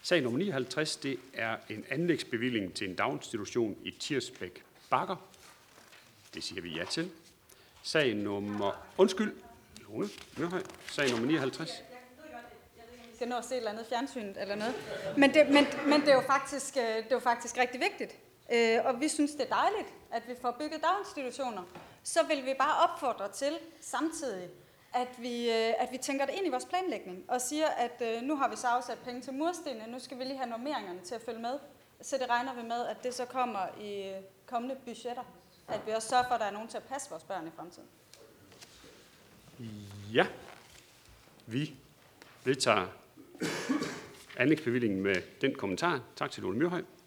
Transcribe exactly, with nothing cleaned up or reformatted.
Sag nummer nioghalvtreds, det er en anlægsbevilling til en daginstitution i Tirsbæk Bakker. Det siger vi ja til. Sag nummer... Undskyld. Lone Mørhøj. Sag nummer nioghalvtreds. Vi skal nå at se et eller andet fjernsynet eller noget. Men det, men, men det, er, jo faktisk, det er jo faktisk rigtig vigtigt. Og vi synes, det er dejligt, at vi får bygget daginstitutioner. Så vil vi bare opfordre til samtidig, at vi, at vi tænker det ind i vores planlægning og siger, at nu har vi så afsat penge til murstenene, nu skal vi lige have normeringerne til at følge med. Så det regner vi med, at det så kommer i kommende budgetter. At vi også sørger for, at der er nogen til at passe vores børn i fremtiden. Ja, vi vedtager anlægsbevillingen med den kommentar. Tak til Lone Mørhøj.